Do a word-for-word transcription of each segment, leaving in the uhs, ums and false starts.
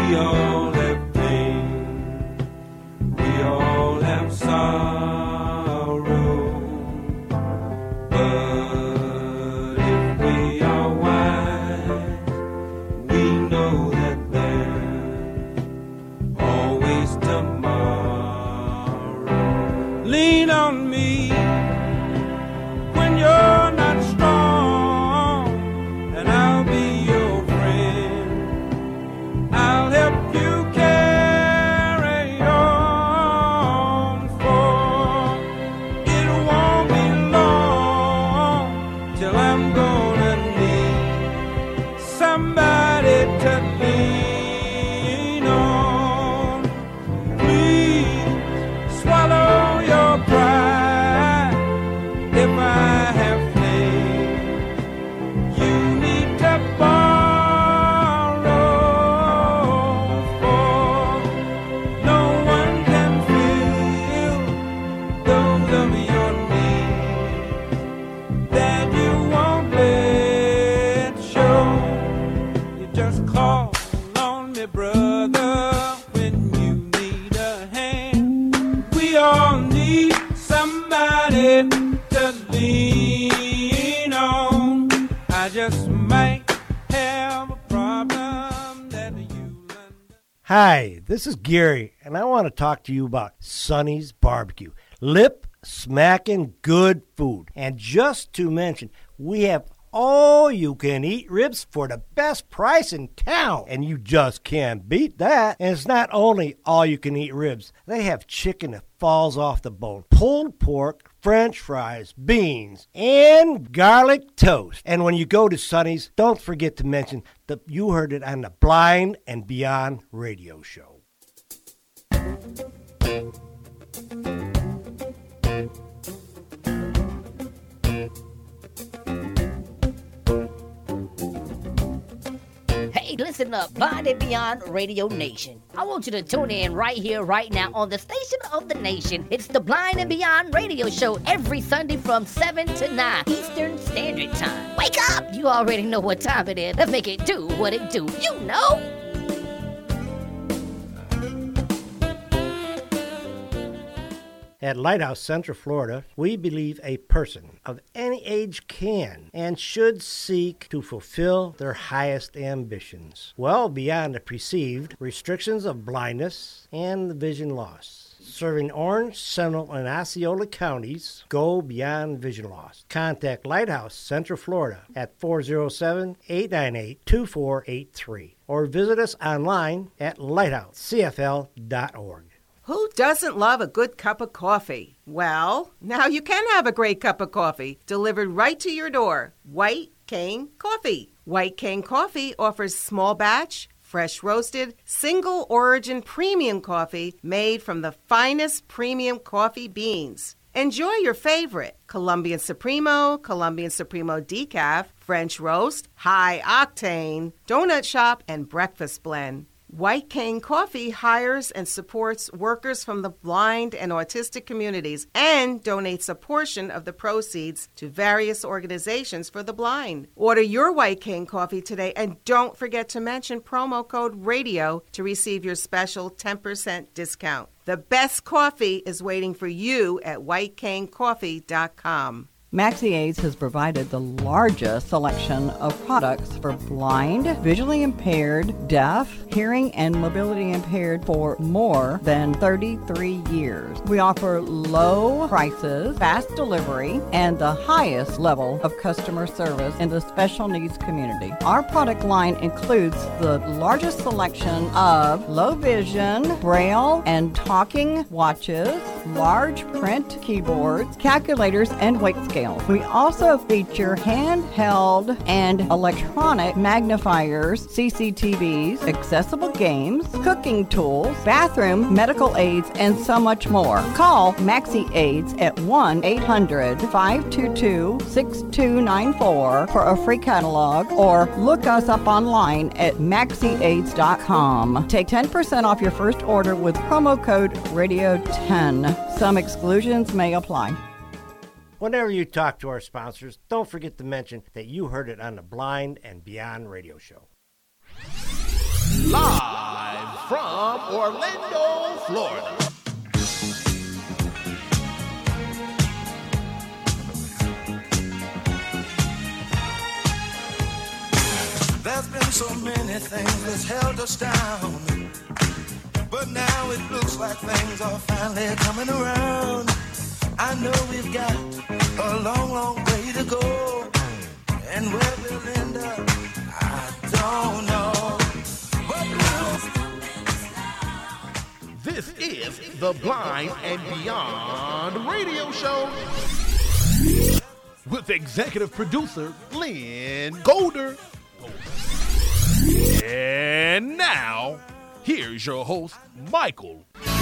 We all have pain, we all have sorrow, but if we are wise, we know that there's always tomorrow. Lean on me when you're not strong, and I'll be your friend. I'll help you carry on, for it won't be long till I'm gonna need somebody to lean on. Please swallow your pride if I have failed. You need to borrow, for no one can fill those of your needs that you won't let show. You just call on me, brother, when you need a hand. We all need somebody to lean on. I just might have a problem that you understand. Hi, this is Gary, and I want to talk to you about Sonny's Barbecue. Lip smacking good food. And just to mention, we have all you can eat ribs for the best price in town. And you just can't beat that. And it's not only all you can eat ribs, they have chicken that falls off the bone, pulled pork, French fries, beans, and garlic toast. And when you go to Sonny's, don't forget to mention that you heard it on the Blind and Beyond radio show. Hey, listen up, Blind and Beyond Radio Nation. I want you to tune in right here, right now, on the station of the nation. It's the Blind and Beyond Radio Show every Sunday from seven to nine Eastern Standard Time. Wake up! You already know what time it is. Let's make it do what it do. You know! At Lighthouse Central Florida, we believe a person of any age can and should seek to fulfill their highest ambitions, well beyond the perceived restrictions of blindness and vision loss. Serving Orange, Seminole, and Osceola counties, go beyond vision loss. Contact Lighthouse Central Florida at four oh seven, eight nine eight, two four eight three or visit us online at lighthouse c f l dot org. Who doesn't love a good cup of coffee? Well, now you can have a great cup of coffee delivered right to your door. White Cane Coffee. White Cane Coffee offers small batch, fresh roasted, single origin premium coffee made from the finest premium coffee beans. Enjoy your favorite Colombian Supremo, Colombian Supremo Decaf, French Roast, High Octane, Donut Shop, and Breakfast Blend. White Cane Coffee hires and supports workers from the blind and autistic communities and donates a portion of the proceeds to various organizations for the blind. Order your White Cane Coffee today and don't forget to mention promo code RADIO to receive your special ten percent discount. The best coffee is waiting for you at white cane coffee dot com. Maxi Aids has provided the largest selection of products for blind, visually impaired, deaf, hearing, and mobility impaired for more than thirty-three years. We offer low prices, fast delivery, and the highest level of customer service in the special needs community. Our product line includes the largest selection of low vision, braille, and talking watches, large print keyboards, calculators, and weight scales. We also feature handheld and electronic magnifiers, C C T Vs, accessible games, cooking tools, bathroom, medical aids, and so much more. Call Maxi Aids at one eight hundred, five two two, six two nine four for a free catalog or look us up online at maxi aids dot com. Take ten percent off your first order with promo code radio ten. Some exclusions may apply. Whenever you talk to our sponsors, don't forget to mention that you heard it on the Blind and Beyond radio show. Live from Orlando, Florida. There's been so many things that's held us down, but now it looks like things are finally coming around. I know we've got a long, long way to go, and where we'll end up, I don't know. But we'll... This is the Blind and Beyond radio show with executive producer Lynn Golder. And now, here's your host, Michael.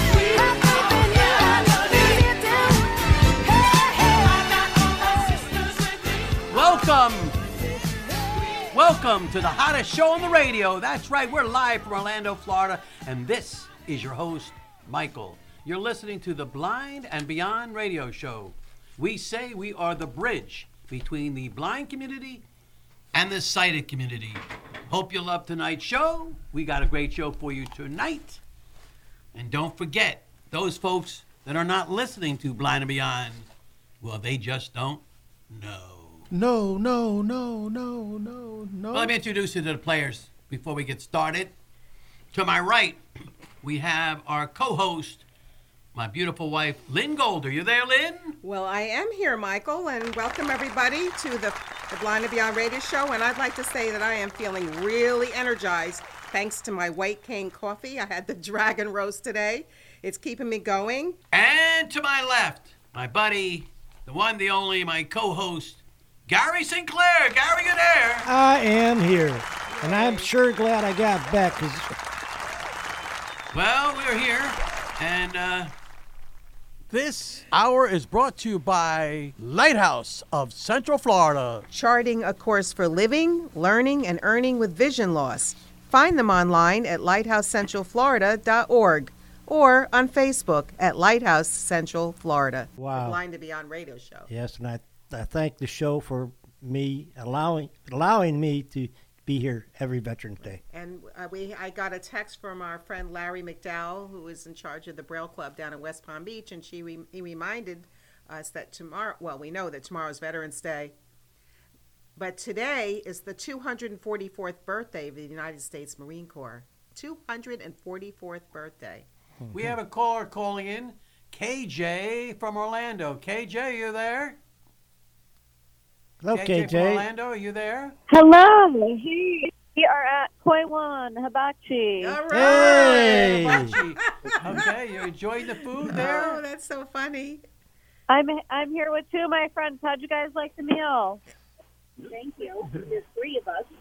Welcome. Welcome to the hottest show on the radio. That's right, we're live from Orlando, Florida, and this is your host, Michael. You're listening to the Blind and Beyond radio show. We say we are the bridge between the blind community and the sighted community. Hope you love tonight's show. We got a great show for you tonight. And don't forget, those folks that are not listening to Blind and Beyond, well, they just don't know. No, no, no, no, no, no. Well, let me introduce you to the players before we get started. To my right, we have our co-host, my beautiful wife, Lynn Golder. You there, Lynn? Well, I am here, Michael, and welcome everybody to the, the Blind and Beyond Radio Show. And I'd like to say that I am feeling really energized thanks to my White Cane coffee. I had the Dragon Roast today. It's keeping me going. And to my left, my buddy, the one, the only, my co-host, Gary Sinclair. Gary, you there? I am here, and I'm sure glad I got back, because... Well, we're here, and, uh... This hour is brought to you by Lighthouse of Central Florida. Charting a course for living, learning, and earning with vision loss. Find them online at lighthouse central florida dot org or on Facebook at Lighthouse Central Florida. Wow. The Blind and Beyond Radio Show. Yes, and I, I thank the show for me allowing allowing me to be here every Veterans Day. And uh, we, I got a text from our friend Larry McDowell, who is in charge of the Braille Club down in West Palm Beach, and she re, he reminded us that tomorrow, well, we know that tomorrow is Veterans Day, but today is the two hundred forty-fourth birthday of the United States Marine Corps. two hundred forty-fourth birthday. We have a caller calling in, K J from Orlando. K J, you there? Hello, K J. K From J. Orlando, are you there? Hello. Hey, we are at Koi Wan Hibachi. All right. Hey. Hibachi. Okay, you're enjoying the food there? Oh, that's so funny. I'm I'm here with two of my friends. How'd you guys like the meal? Thank you. There's three of us.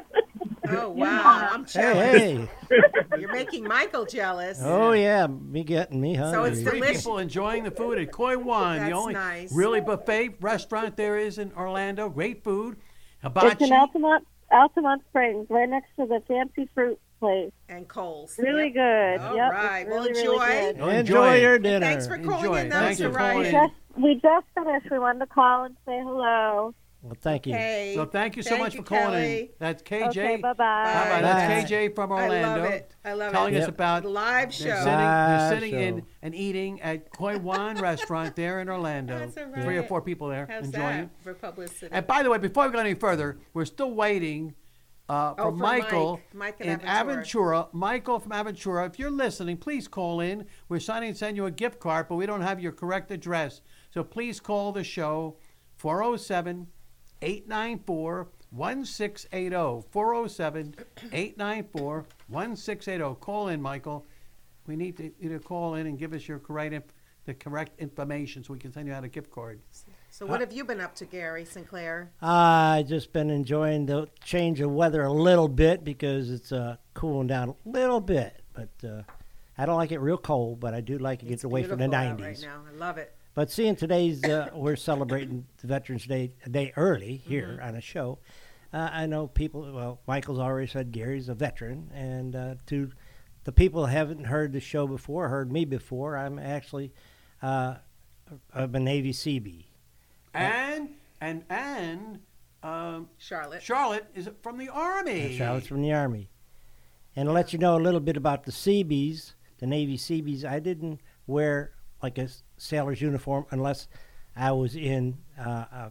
Oh, wow. I'm jealous. Hey, hey. You're making Michael jealous. Oh, yeah, me getting me hungry. it's Three delicious. people enjoying the food at Koi Wan, That's the only nice. really buffet restaurant there is in Orlando. Great food. It's Hibachi. in Altamont, Altamont Springs, right next to the Fancy Fruit place. And Coles. Really Yep. good. All yep, right. it's Well, really, enjoy. really good. Oh, Enjoy enjoy your it. dinner. Thanks for calling Enjoy in. it. That Thank was you a for calling We in. right. just, we just finished. We wanted to call and say hello. Well, thank you. Okay. So thank you so Thank much you, for calling in. Kelly. That's K J. Okay, bye-bye. Bye-bye. Bye. That's K J from Orlando. I love it. I love telling it. us Yep. about Live they're show. sitting, they're Live sitting in show. and eating at Koi Wan restaurant there in Orlando. That's all Three or right. four people there How's enjoying that it. for publicity? And by the way, before we go any further, we're still waiting uh, Oh, for for Michael Mike. Mike in in Aventura. Aventura. Michael from Aventura, if you're listening, please call in. We're signing to send you a gift card, but we don't have your correct address. So please call the show, four oh seven, eight nine four, one six eight zero. four oh seven, eight nine four, one six eight zero. Call in, Michael. We need to, you to call in and give us your correct inf- the correct information so we can send you out a gift card. So what have you been up to, Gary Sinclair? I just been enjoying the change of weather a little bit because it's uh, cooling down a little bit. But uh, I don't like it real cold, but I do like it It's gets away from the beautiful out nineties. right now. I love it. But seeing today's, uh, we're celebrating the Veterans Day a day early here Mm-hmm. on a show. Uh, I know people, well, Michael's already said Gary's a veteran. And uh, to the people who haven't heard the show before, heard me before, I'm actually uh, I'm a Navy Seabee. And, and, and, um, Charlotte. Charlotte is from the Army. And Charlotte's from the Army. And to let you know a little bit about the Seabees, the Navy Seabees, I didn't wear like a sailor's uniform unless I was in uh, a,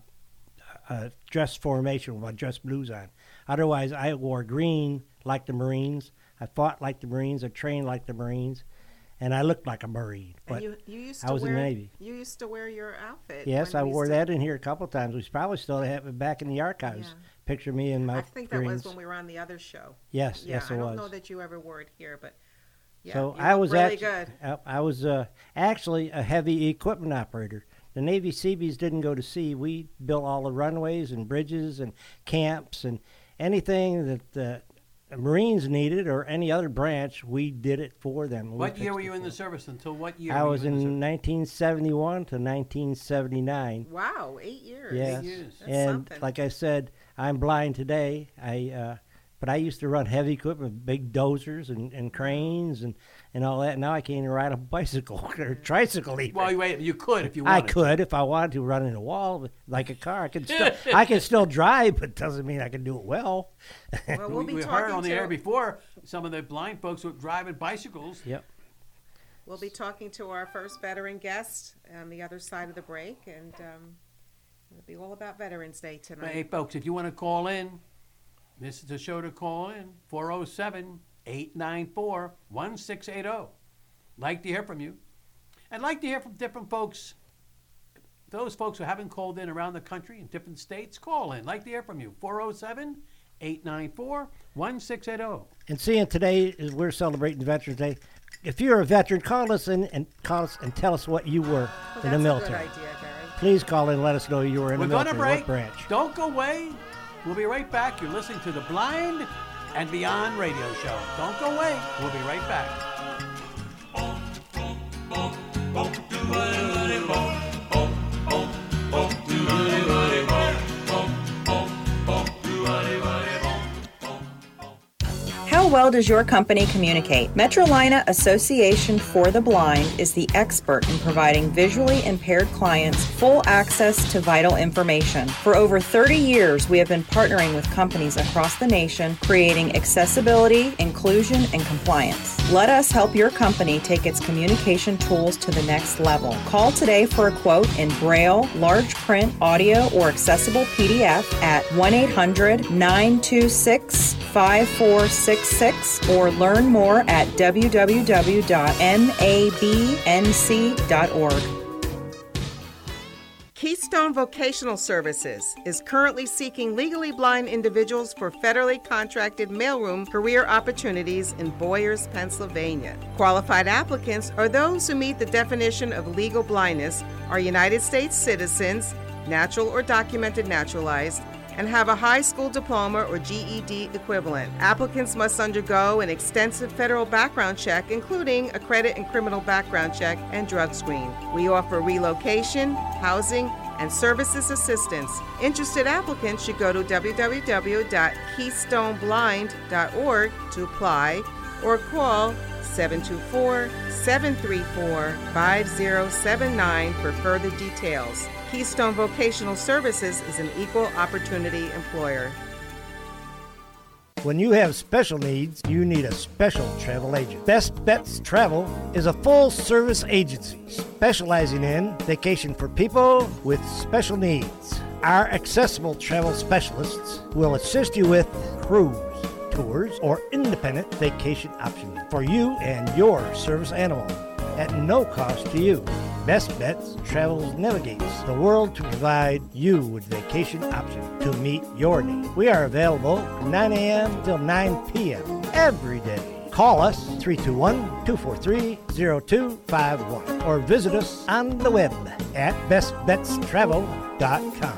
a dress formation with my dress blues on. Otherwise, I wore green like the Marines. I fought like the Marines. I trained like the Marines. And I looked like a Marine. But and you, you used I to was wear, in the Navy. You used to wear your outfit. Yes, I we wore used that in here a couple of times. We probably still have it back in the archives. Yeah. Picture me in my I think that Marines. was when we were on the other show. Yes, yeah, yes, it I don't was. know that you ever wore it here, but yeah, so you I look was really actually, good. I, I was uh, actually a heavy equipment operator. The Navy Seabees didn't go to sea. We built all the runways and bridges and camps and anything that the Marines needed or any other branch, we did it for them. We What year fixed were it you in for the them. service? Until what year? I were was you in, the in service? nineteen seventy-one to nineteen seventy-nine. Wow, eight years. Yes, Eight years. That's and something. like I said, I'm blind today. I, uh, but I used to run heavy equipment, big dozers and, and cranes and, and all that. Now I can't even ride a bicycle or tricycle even. Well, wait, you could if you I wanted. could if I wanted to run in a wall but like a car. I can still I can still drive, but doesn't mean I can do it well. Well, we'll we be we talking heard on the to air before some of the blind folks who were driving bicycles. Yep. we'll be talking to our first veteran guest on the other side of the break, and um, it'll be all about Veterans Day But, tonight. hey, folks, if you want to call in, this is the show to call in, four oh seven, eight nine four, one six eight oh. Like to hear from you. I'd like to hear from different folks. Those folks who haven't called in around the country in different states, call in. Like to hear from you. four oh seven, eight nine four, one six eight oh. And seeing today is we're celebrating Veterans Day. If you're a veteran, call us in and call us and tell us what you were Well, in the that's military. a good idea, Gary. Please call in and let us know you were in We're the going to military. break. What branch? Don't go away. We'll be right back. You're listening to the Blind and Beyond radio show. Don't go away. We'll be right back. How well does your company communicate? Metrolina Association for the Blind is the expert in providing visually impaired clients full access to vital information. For over thirty years, we have been partnering with companies across the nation, creating accessibility, inclusion, and compliance. Let us help your company take its communication tools to the next level. Call today for a quote in Braille, large print, audio, or accessible P D F at one eight hundred, nine two six, five four six six or learn more at w w w dot m a b n c dot org. Keystone Vocational Services is currently seeking legally blind individuals for federally contracted mailroom career opportunities in Boyers, Pennsylvania. Qualified applicants are those who meet the definition of legal blindness, are United States citizens, natural or documented naturalized, and have a high school diploma or G E D equivalent. Applicants must undergo an extensive federal background check, including a credit and criminal background check and drug screen. We offer relocation, housing, and services assistance. Interested applicants should go to w w w dot keystone blind dot org to apply or call seven two four, seven three four, five zero seven nine for further details. Keystone Vocational Services is an equal opportunity employer. When you have special needs, you need a special travel agent. Best Bets Travel is a full-service agency specializing in vacation for people with special needs. Our accessible travel specialists will assist you with cruise, tours, or independent vacation options for you and your service animal at no cost to you. Best Bets Travels navigates the world to provide you with vacation options to meet your needs. We are available from nine a.m. till nine p.m. every day. Call us three two one, two four three, zero two five one or visit us on the web at best bets travel dot com.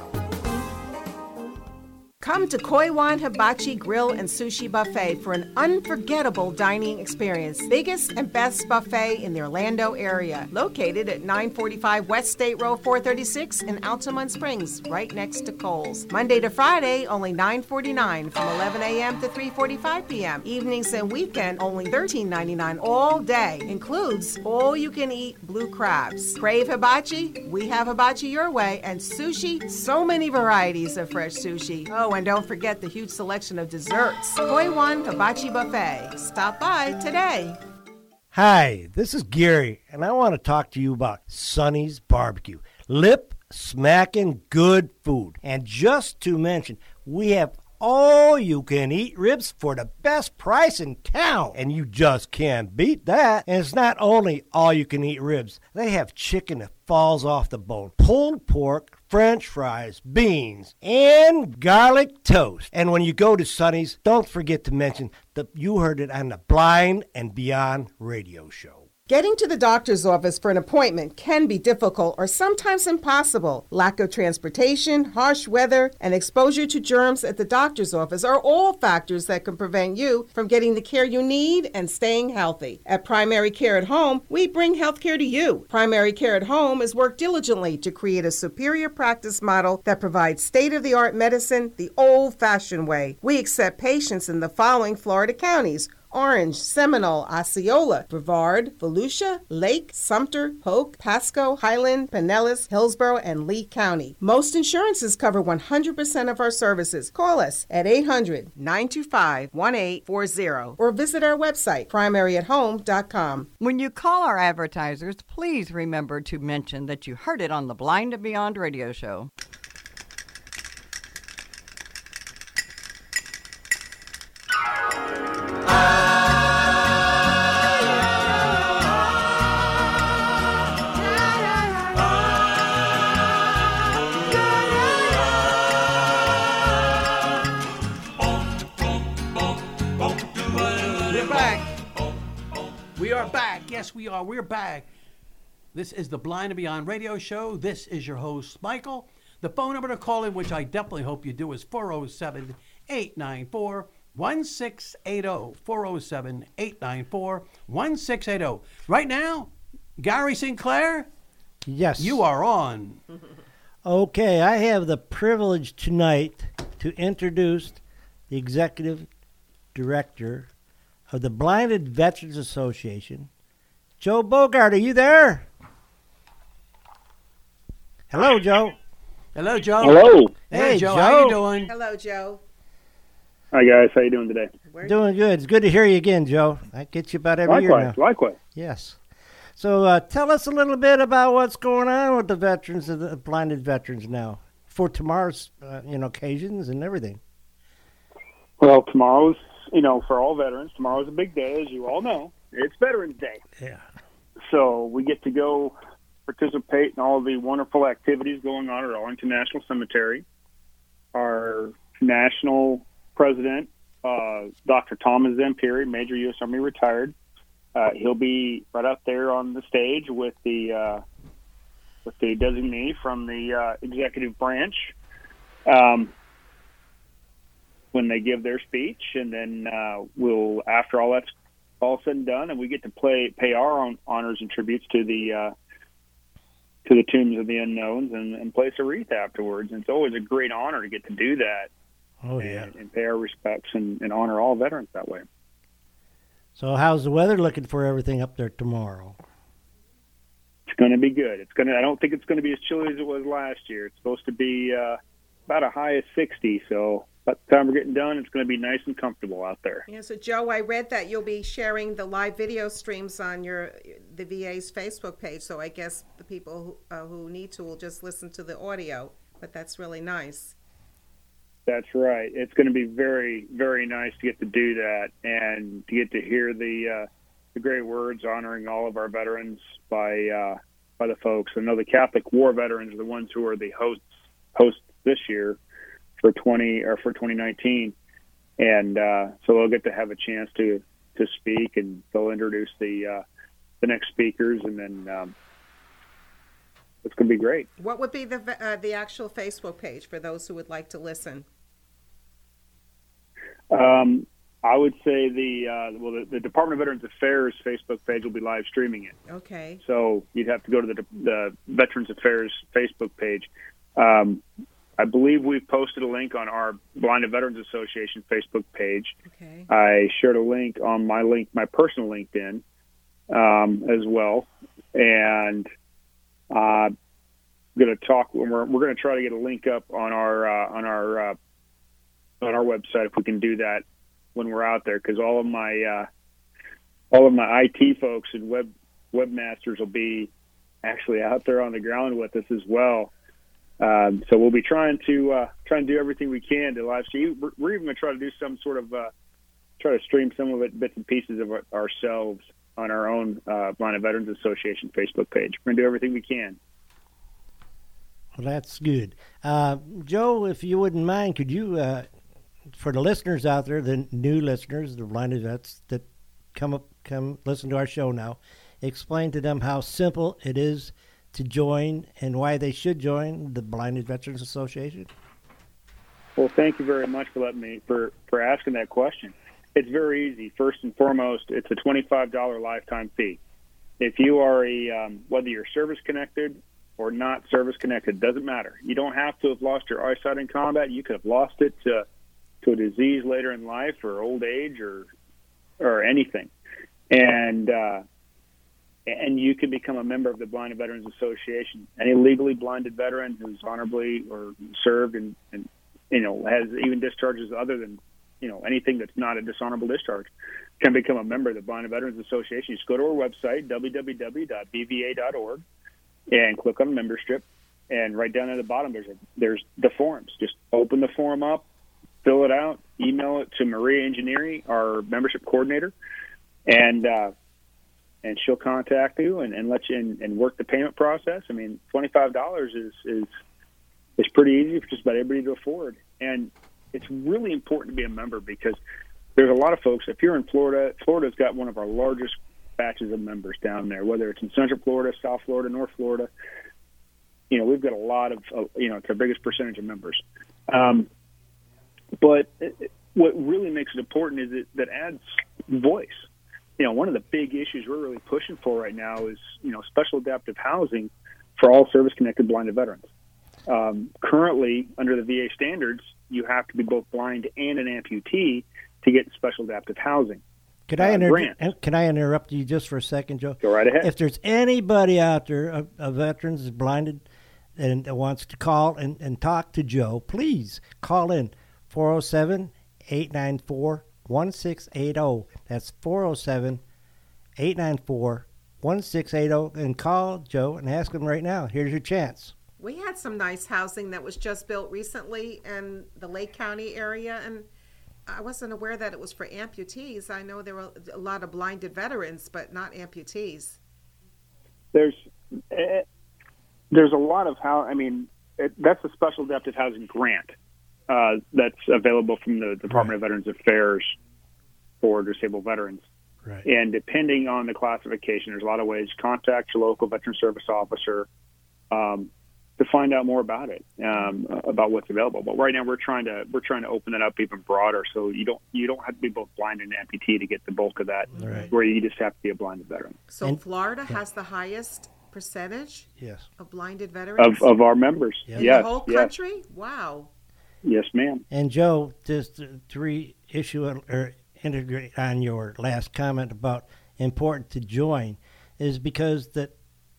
Come to Koiwan Hibachi Grill and Sushi Buffet for an unforgettable dining experience. Biggest and best buffet in the Orlando area. Located at nine forty-five West State Road four thirty-six in Altamont Springs, right next to Kohl's. Monday to Friday, only nine forty-nine from eleven a.m. to three forty-five p.m. Evenings and weekend, only thirteen ninety-nine all day. Includes all-you-can-eat blue crabs. Crave hibachi? We have hibachi your way. And sushi? So many varieties of fresh sushi. Oh, and don't forget the huge selection of desserts. Koi One Hibachi Buffet. Stop by today. Hi, this is Gary, and I want to talk to you about Sonny's Barbecue. Lip smacking good food. And just to mention, we have all you can eat ribs for the best price in town. And you just can't beat that. And it's not only all you can eat ribs, they have chicken that falls off the bone, pulled pork, French fries, beans, and garlic toast. And when you go to Sonny's, don't forget to mention that you heard it on the Blind and Beyond radio show. Getting to the doctor's office for an appointment can be difficult or sometimes impossible. Lack of transportation, harsh weather, and exposure to germs at the doctor's office are all factors that can prevent you from getting the care you need and staying healthy. At Primary Care at Home, we bring health care to you. Primary Care at Home has worked diligently to create a superior practice model that provides state-of-the-art medicine the old-fashioned way. We accept patients in the following Florida counties: Orange, Seminole, Osceola, Brevard, Volusia, Lake, Sumter, Polk, Pasco, Highland, Pinellas, Hillsborough, and Lee County. Most insurances cover one hundred percent of our services. Call us at eight hundred, nine two five, one eight four zero or visit our website, primary at home dot com. When you call our advertisers, please remember to mention that you heard it on the Blind and Beyond radio show. We are back. Yes, we are. We're back. This is the Blind and Beyond radio show. This is your host, Michael. The phone number to call in, which I definitely hope you do, is four oh seven, eight nine four, one six eight zero. four oh seven, eight nine four, one six eight zero. Right now, Gary Sinclair? Yes. You are on. Okay, I have the privilege tonight to introduce the executive director of the Blinded Veterans Association, Joe Bogart. Are you there? Hello, Joe. Hello, Joe. Hello. Hey, Hey, Joe. Joe. How you doing? Hello, Joe. Hi, guys. How you doing today? Doing good. It's good to hear you again, Joe. I get you about every year now. Likewise. Likewise. Yes. So uh, tell us a little bit about what's going on with the veterans, and the blinded veterans now, for tomorrow's uh, you know occasions and everything. Well, tomorrow's, you know, for all veterans, tomorrow's a big day, as you all know. It's Veterans Day. Yeah. So we get to go participate in all the wonderful activities going on at Arlington National Cemetery. Our national president, uh, Doctor Thomas Zampieri, Major U S Army retired, uh, he'll be right out there on the stage with the uh, with the designee from the uh, executive branch um, when they give their speech, and then uh, we'll, after all that's all said and done, and we get to play pay our own honors and tributes to the uh, to the tombs of the unknowns and, and place a wreath afterwards. And it's always a great honor to get to do that. Oh, and, yeah. and pay our respects and, and honor all veterans that way. So how's the weather looking for everything up there tomorrow? It's going to be good. It's going to. I don't think it's going to be as chilly as it was last year. It's supposed to be uh, about a high of sixty. So by the time we're getting done, it's going to be nice and comfortable out there. Yeah, so Joe, I read that you'll be sharing the live video streams on your the V A's Facebook page. So I guess the people who, uh, who need to will just listen to the audio. But that's really nice. That's right. It's going to be very, very nice to get to do that and to get to hear the uh, the great words honoring all of our veterans by uh, by the folks. I know the Catholic War veterans are the ones who are the hosts hosts this year for twenty or for twenty nineteen, and uh, so they'll get to have a chance to to speak, and they'll introduce the uh, the next speakers, and then um, it's going to be great. What would be the uh, the actual Facebook page for those who would like to listen? Um, I would say the uh, well, the, the Department of Veterans Affairs Facebook page will be live streaming it. Okay. So you'd have to go to the, the Veterans Affairs Facebook page. Um, I believe we've posted a link on our Blinded Veterans Association Facebook page. Okay. I shared a link on my link, my personal LinkedIn, um, as well, and uh, going to talk. We're we're going to try to get a link up on our uh, on our uh, on our website if we can do that when we're out there, because all of my uh, all of my I T folks and web webmasters will be actually out there on the ground with us as well. Um, so we'll be trying to uh, try and do everything we can to live stream. We're, we're even going to try to do some sort of uh, try to stream some of it, bits and pieces of it ourselves on our own uh, Blind Veterans Association Facebook page. We're going to do everything we can. Well, that's good. Uh, Joe, if you wouldn't mind, could you, uh, for the listeners out there, the new listeners, the blind vets that come up, come listen to our show now, explain to them how simple it is to join and why they should join the Blind Veterans Association? Well, thank you very much for letting me for, for asking that question. It's very easy. First and foremost, it's a twenty-five dollars lifetime fee. If you are a um, whether you're service connected or not service connected, doesn't matter. You don't have to have lost your eyesight in combat. You could have lost it to to a disease later in life or old age or or anything, and uh, and you can become a member of the Blind Veterans Association. Any legally blinded veteran who's honorably or served and, and you know has even discharges other than you know anything that's not a dishonorable discharge can become a member of the Blind Veterans Association. You just go to our website w w w dot b v a dot org and click on membership, and right down at the bottom there's a, there's the forms. Just open the form up, fill it out, email it to Maria Engineering, our membership coordinator, and uh, and she'll contact you and, and let you in and work the payment process. I mean, twenty-five dollars is is is pretty easy for just about everybody to afford, and it's really important to be a member because there's a lot of folks. If you're in Florida, Florida's got one of our largest batches of members down there, whether it's in Central Florida, South Florida, North Florida. You know, we've got a lot of, uh, you know, it's our biggest percentage of members. Um, but it, what really makes it important is it that adds voice. You know, one of the big issues we're really pushing for right now is, you know, special adaptive housing for all service-connected blind veterans. Um, currently, under the V A standards, you have to be both blind and an amputee to get special adaptive housing. Could I, uh, inter- grant. can I interrupt you just for a second, Joe? Go right ahead. If there's anybody out there, a, a veteran is blinded and wants to call and, and talk to Joe, please call in four oh seven, eight nine four, one six eight oh. That's four oh seven, eight nine four, one six eight oh. And call Joe and ask him right now. Here's your chance. We had some nice housing that was just built recently in the Lake County area, and I wasn't aware that it was for amputees. I know there were a lot of blinded veterans, but not amputees. There's uh, there's a lot of how I mean it, that's a special adaptive housing grant uh, that's available from the Department right. of Veterans Affairs for disabled veterans. Right. And depending on the classification, there's a lot of ways. Contact your local veteran service officer um, to find out more about it, um, about what's available. But right now, we're trying to we're trying to open it up even broader, so you don't you don't have to be both blind and amputee to get the bulk of that. Right. Where you just have to be a blinded veteran. So and, Florida yeah. has the hiest percentage yes. of blinded veterans of of our members. Yeah. in yes, the whole yes. country. Wow. Yes, ma'am. And Joe, just to, to reissue or integrate on your last comment about important to join, is because that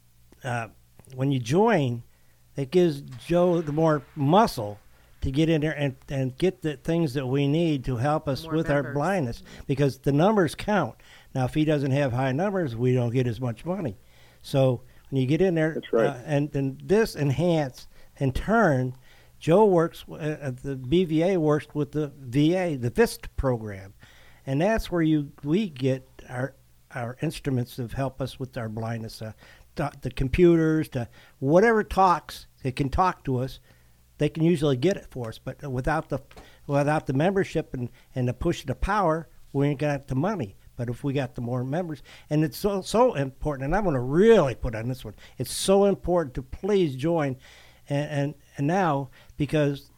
uh, when you join, it gives Joe the more muscle to get in there and, and get the things that we need to help us More with members. our blindness, because the numbers count. Now, if he doesn't have high numbers, we don't get as much money. So when you get in there, That's right. uh, and, and this enhance, in turn, Joe works, uh, the B V A works with the V A, the VIST program. And that's where you we get our our instruments to help us with our blindness, uh, the, the computers, the whatever talks, it can talk to us, they can usually get it for us. But without the without the membership and, and the push of the power, we ain't got the money. But if we got the more members, and it's so so important, and I'm going to really put on this one, it's so important to please join, and and, and now, because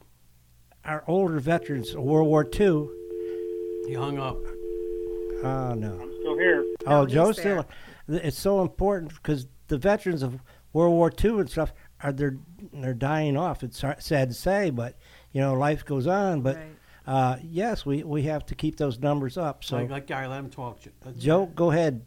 our older veterans of World War Two. He hung up. Oh, no. I'm still here. Oh, No, Joe's he's there. still. It's so important because the veterans of World War Two and stuff are they're they're dying off. It's sad to say, but you know life goes on. But Right. uh, yes, we, we have to keep those numbers up. So, Like, like Gary, let him talk. That's- Joe, go ahead.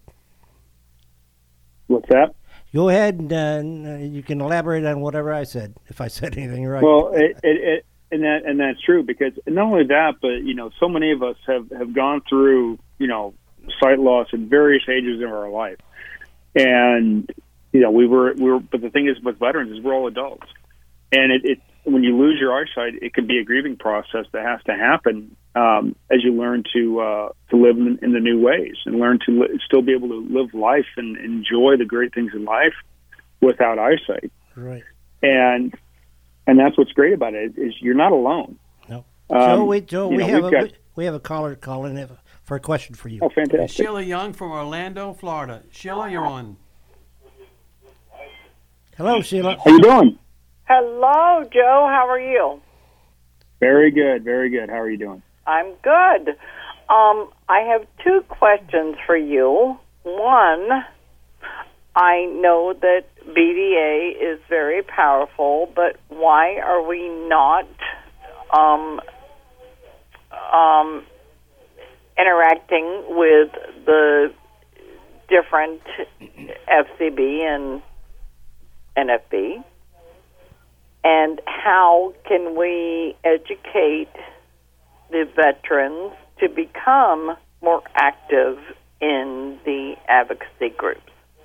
What's that? Go ahead and uh, you can elaborate on whatever I said if I said anything right. Well, it, it, it and that and that's true, because not only that, but you know, so many of us have, have gone through, you know, sight loss in various ages of our life, and you know, we were we were. But the thing is, with veterans, is we're all adults, and it, it when you lose your eyesight, it can be a grieving process that has to happen um, as you learn to uh, to live in, in the new ways and learn to li- still be able to live life and enjoy the great things in life without eyesight. Right. And and that's what's great about it is you're not alone. No. Um, Joe, we, Joe, you we know, have a, we've got- we, we have a caller calling in for a question for you. Oh, fantastic. Sheila Young from Orlando, Florida. Sheila, you're on. Hello, Sheila. How you doing? Hello, Joe. How are you? Very good, very good. How are you doing? I'm good. Um, I have two questions for you. One, I know that B D A is very powerful, but why are we not um, um, interacting with the different F C B and N F B? And how can we educate the veterans to become more active in the advocacy groups?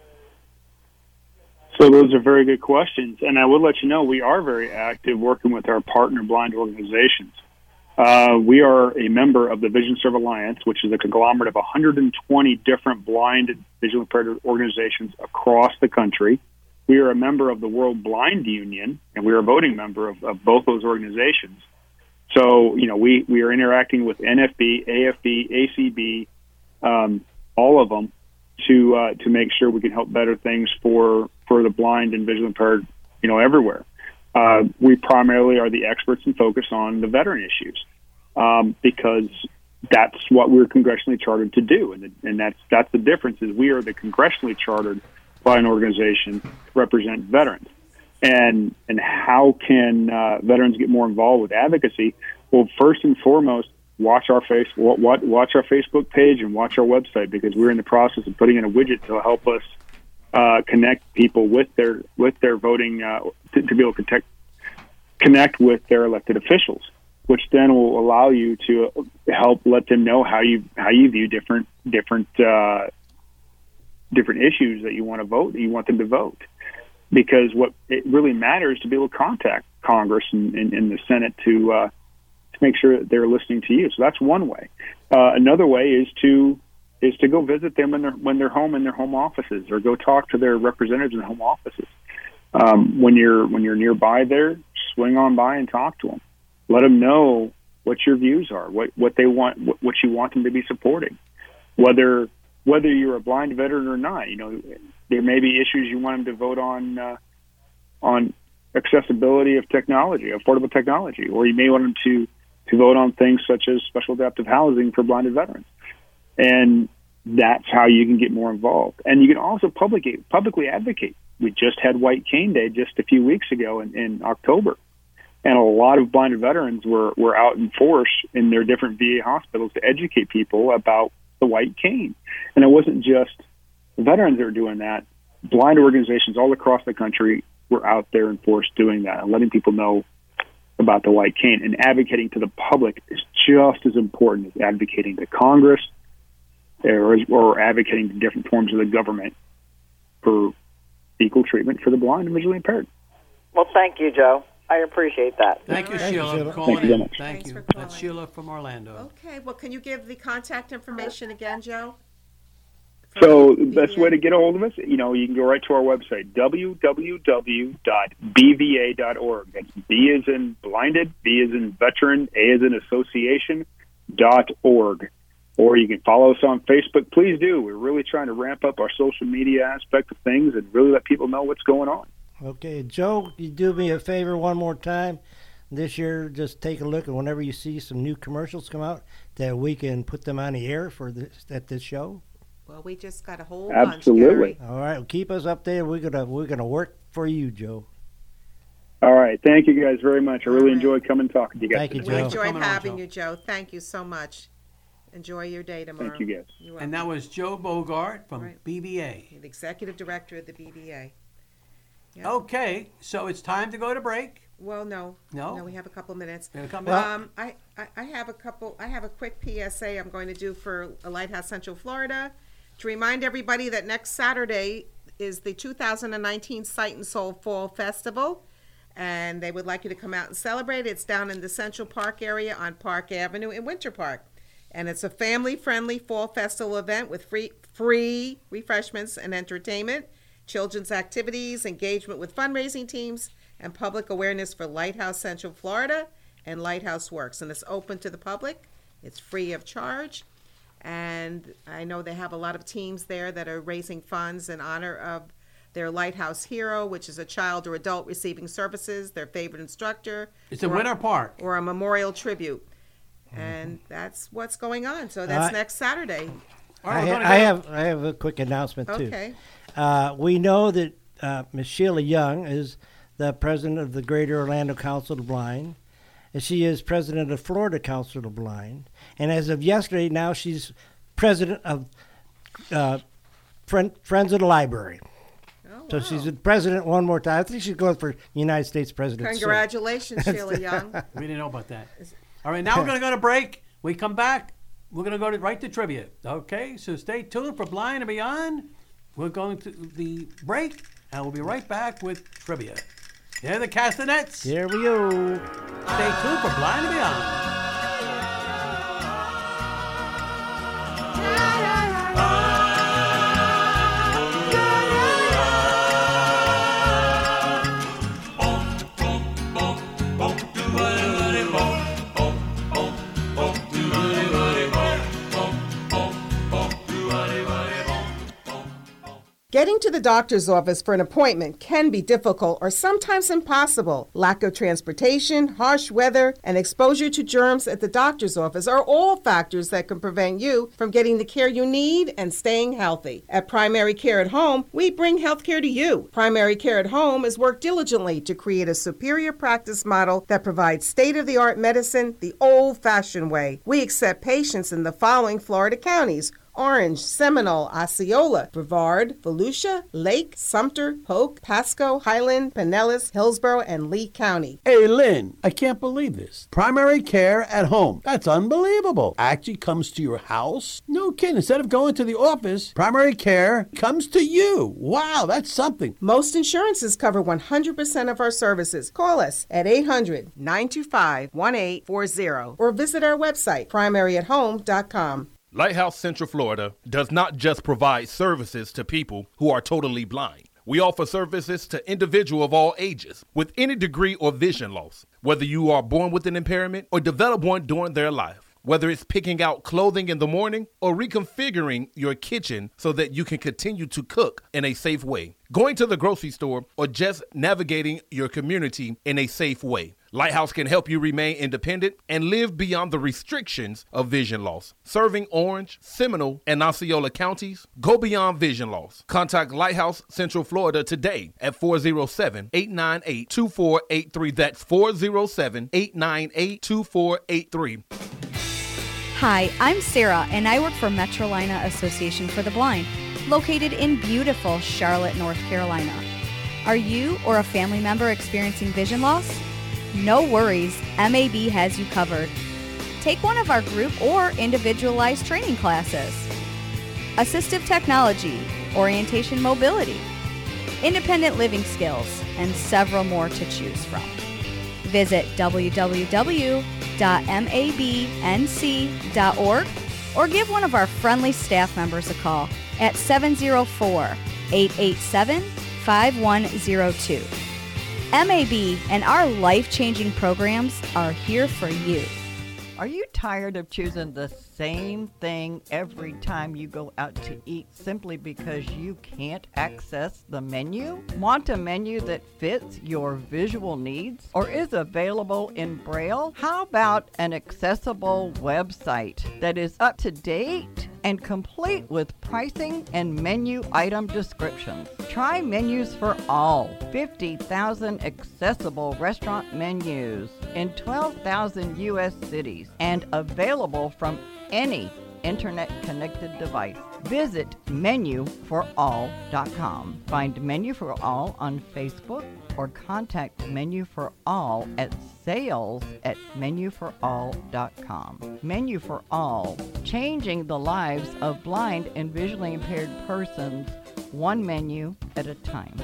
So those are very good questions, and I will let you know we are very active working with our partner blind organizations. Uh, we are a member of the Vision Serve Alliance, which is a conglomerate of one hundred twenty different blind and visually impaired organizations across the country. We are a member of the World Blind Union, and we are a voting member of, of both those organizations. So, you know, we, we are interacting with N F B, A F B, A C B, um, all of them, to uh, to make sure we can help better things for, for the blind and visually impaired, you know, everywhere. Uh, we primarily are the experts and focus on the veteran issues um, because that's what we're congressionally chartered to do, and, and that's that's the difference is we are the congressionally chartered by an organization to represent veterans. And and how can uh, veterans get more involved with advocacy? Well, first and foremost, watch our face watch, watch our Facebook page and watch our website, because we're in the process of putting in a widget to help us uh, connect people with their with their voting uh, to, to be able to connect connect with their elected officials, which then will allow you to help let them know how you how you view different different. Uh, different issues that you want to vote, that you want them to vote. Because what it really matters to be able to contact Congress and, and, and the Senate to uh, to make sure that they're listening to you. So that's one way. Uh, another way is to is to go visit them when they're when they're home in their home offices, or go talk to their representatives in home offices. Um, when you're when you're nearby there, swing on by and talk to them. Let them know what your views are, what what they want, what, what you want them to be supporting, whether. Whether you're a blind veteran or not, you know, there may be issues you want them to vote on uh, on accessibility of technology, affordable technology, or you may want them to, to vote on things such as special adaptive housing for blinded veterans. And that's how you can get more involved. And you can also publicly, publicly advocate. We just had White Cane Day just a few weeks ago in, in October. And a lot of blinded veterans were, were out in force in their different V A hospitals to educate people about the white cane. And it wasn't just veterans that were doing that. Blind organizations all across the country were out there in force doing that and letting people know about the white cane. And advocating to the public is just as important as advocating to Congress or, or advocating to different forms of the government for equal treatment for the blind and visually impaired. Well, thank you, Joe. I appreciate that. Thank you, Thank you, Sheila, Sheila. for calling Thank you very in. much. Thank Thanks you. for That's calling. Sheila from Orlando. Okay, well, can you give the contact information again, Joe? So the best way to get a hold of us, you know, you can go right to our website, w w w dot b v a dot org. That's B as in blinded, V as in veteran, A as in association, dot org. Or you can follow us on Facebook. Please do. We're really trying to ramp up our social media aspect of things and really let people know what's going on. Okay, Joe, you do me a favor one more time. This year, just take a look, and whenever you see some new commercials come out, that we can put them on the air for this at this show. Well, we just got a whole Absolutely. bunch, Gary. All right, well, keep us updated. We're gonna we're gonna work for you, Joe. All right. Thank you guys very much. I really enjoyed coming talking to you guys. Thank you, today. We enjoyed having you, Joe. Thank you so much. Enjoy your day tomorrow. Thank you, guys. You're welcome. And that was Joe Bogart from Right. B B A. The executive director of the B B A. Yep. Okay, so it's time to go to break. Well, no. No? No, we have a couple minutes. You have a couple minutes? Um, I, I, I have a couple, I have a quick P S A I'm going to do for Lighthouse Central Florida to remind everybody that next Saturday is the two thousand nineteen Sight and Soul Fall Festival, and they would like you to come out and celebrate. It's down in the Central Park area on Park Avenue in Winter Park. And it's a family-friendly fall festival event with free free refreshments and entertainment, children's activities, engagement with fundraising teams, and public awareness for Lighthouse Central Florida and Lighthouse Works. And it's open to the public. It's free of charge. And I know they have a lot of teams there that are raising funds in honor of their Lighthouse hero, which is a child or adult receiving services, their favorite instructor. It's in or- Winter Park. Or a memorial tribute. And that's what's going on. So that's Uh, next Saturday. I, ha- I have I have a quick announcement too. Okay. Uh, we know that uh, Miss Sheila Young is the president of the Greater Orlando Council of the Blind, and she is president of Florida Council of the Blind. And as of yesterday, now she's president of uh, Friend, Friends of the Library. Oh, So she's the president one more time. I think she's going for United States president. soon. Congratulations, Sheila Young. We didn't know about that. All right, now we're going to go to break. We come back. We're going to go to, right to trivia. Okay, so stay tuned for Blind and Beyond. We're going to the break, and we'll be right back with trivia. Here are the Castanets. Here we go. Stay tuned for Blind and Beyond. Getting to the doctor's office for an appointment can be difficult or sometimes impossible. Lack of transportation, harsh weather, and exposure to germs at the doctor's office are all factors that can prevent you from getting the care you need and staying healthy. At Primary Care at Home, we bring health care to you. Primary Care at Home has worked diligently to create a superior practice model that provides state-of-the-art medicine the old-fashioned way. We accept patients in the following Florida counties: Orange, Seminole, Osceola, Brevard, Volusia, Lake, Sumter, Polk, Pasco, Highland, Pinellas, Hillsborough, and Lee County. Hey, Lynn, I can't believe this. Primary Care at Home. That's unbelievable. Actually comes to your house? No kidding. Instead of going to the office, Primary Care comes to you. Wow, that's something. Most insurances cover one hundred percent of our services. Call us at eight hundred, nine two five, one eight four zero or visit our website, primary at home dot com. Lighthouse Central Florida does not just provide services to people who are totally blind. We offer services to individuals of all ages with any degree or vision loss, whether you are born with an impairment or develop one during their life. Whether it's picking out clothing in the morning or reconfiguring your kitchen so that you can continue to cook in a safe way, going to the grocery store, or just navigating your community in a safe way, Lighthouse can help you remain independent and live beyond the restrictions of vision loss. Serving Orange, Seminole, and Osceola counties, go beyond vision loss. Contact Lighthouse Central Florida today at four oh seven, eight nine eight, two four eight three. That's four oh seven, eight nine eight, two four eight three. Hi, I'm Sarah, and I work for Metrolina Association for the Blind, located in beautiful Charlotte, North Carolina. Are you or a family member experiencing vision loss? No worries, M A B has you covered. Take one of our group or individualized training classes. Assistive technology, orientation mobility, independent living skills, and several more to choose from. Visit w w w dot m a b n c dot org or give one of our friendly staff members a call at seven oh four, eight eight seven, five one oh two. M A B and our life-changing programs are here for you. Are you tired of choosing the same thing every time you go out to eat simply because you can't access the menu? Want a menu that fits your visual needs or is available in Braille? How about an accessible website that is up to date and complete with pricing and menu item descriptions? Try Menus for All, fifty thousand accessible restaurant menus in twelve thousand U S cities and available from any internet-connected device. Visit menu for all dot com. Find Menu for All on Facebook or contact Menu for All at sales at menu for all dot com. Menu for All, changing the lives of blind and visually impaired persons, one menu at a time.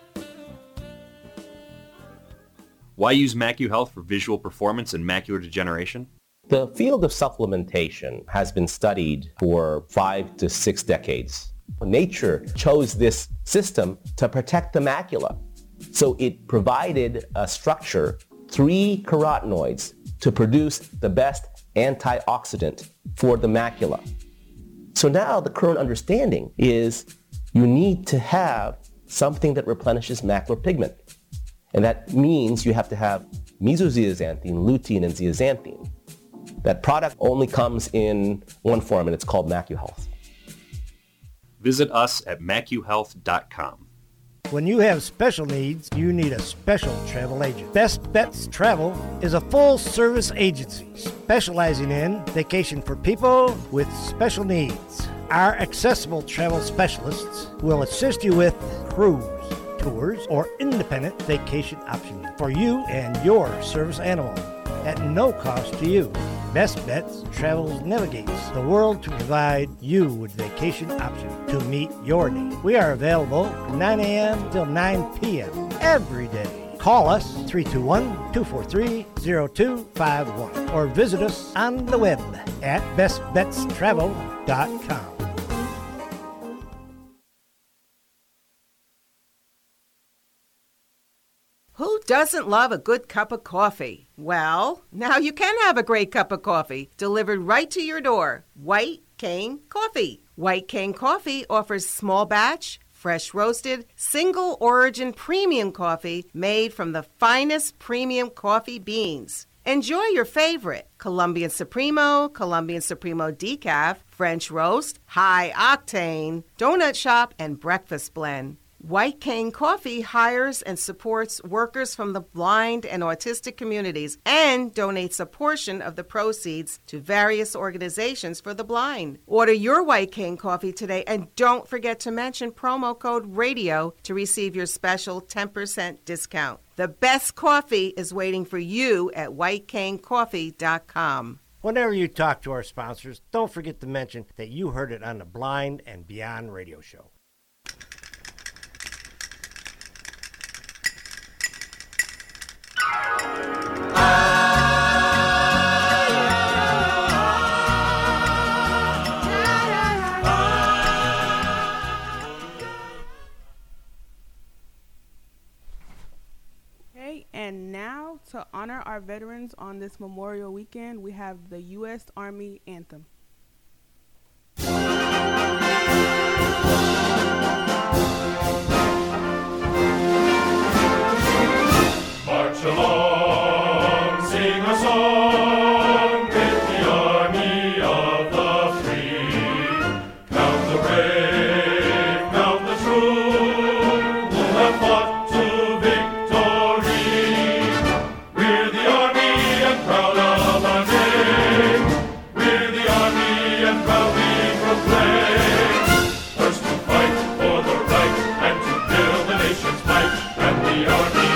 Why use MacuHealth for visual performance and macular degeneration? The field of supplementation has been studied for five to six decades. Nature chose this system to protect the macula. So it provided a structure, three carotenoids, to produce the best antioxidant for the macula. So now the current understanding is you need to have something that replenishes macular pigment. And that means you have to have mesozeaxanthine, lutein, and zeaxanthine. That product only comes in one form, and it's called MacuHealth. Visit us at macu health dot com. When you have special needs, you need a special travel agent. Best Bets Travel is a full-service agency specializing in vacation for people with special needs. Our accessible travel specialists will assist you with cruise, tours, or independent vacation options for you and your service animal at no cost to you. Best Bets Travels navigates the world to provide you with vacation options to meet your needs. We are available from nine a.m. till nine p.m. every day. Call us three two one, two four three, zero two five one or visit us on the web at best bets travel dot com. Who doesn't love a good cup of coffee? Well, now you can have a great cup of coffee delivered right to your door. White Cane Coffee. White Cane Coffee offers small batch, fresh roasted, single origin premium coffee made from the finest premium coffee beans. Enjoy your favorite Colombian Supremo, Colombian Supremo Decaf, French Roast, High Octane, Donut Shop, and Breakfast Blend. White Cane Coffee hires and supports workers from the blind and autistic communities and donates a portion of the proceeds to various organizations for the blind. Order your White Cane Coffee today and don't forget to mention promo code RADIO to receive your special ten percent discount. The best coffee is waiting for you at white cane coffee dot com. Whenever you talk to our sponsors, don't forget to mention that you heard it on the Blind and Beyond radio show. Okay, and now to honor our veterans on this Memorial Weekend, we have the U S Army Anthem. March along, sing a song with the army of the free. Count the brave, count the true, who have fought to victory. We're the army and proud of our name. We're the army and proudly proclaim. First to fight for the right and to build the nation's might, and the army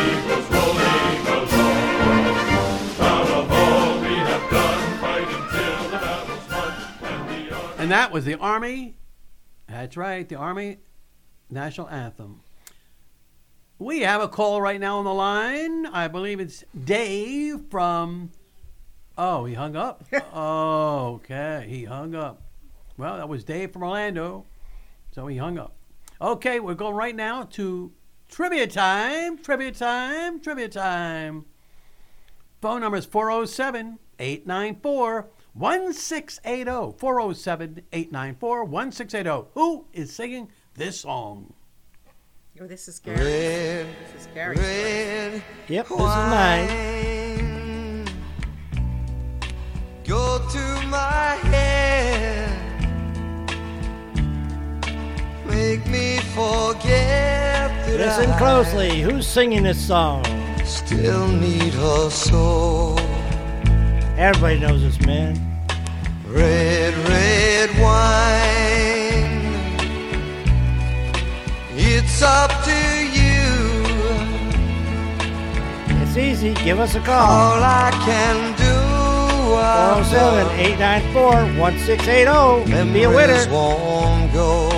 And that was the Army. That's right, the Army National Anthem. We have a call right now on the line. I believe it's Dave from... Oh, he hung up? Oh, okay, he hung up. Well, that was Dave from Orlando, so he hung up. Okay, we're going right now to trivia time, trivia time, trivia time. Phone number is four oh seven, eight nine four, one six eight zero. four oh seven, eight nine four, one six eight zero. Who is singing this song? Oh, this is Gary. Red, this is Gary. red, Yep, this is mine. Go to my head, make me forget that Listen I closely. Who's singing this song? still need her so. Everybody knows this man. Red, red red wine. It's up to you. It's easy. Give us a call. All I can do. four oh seven, eight nine four, one six eight zero. Be a winner. Memories won't go.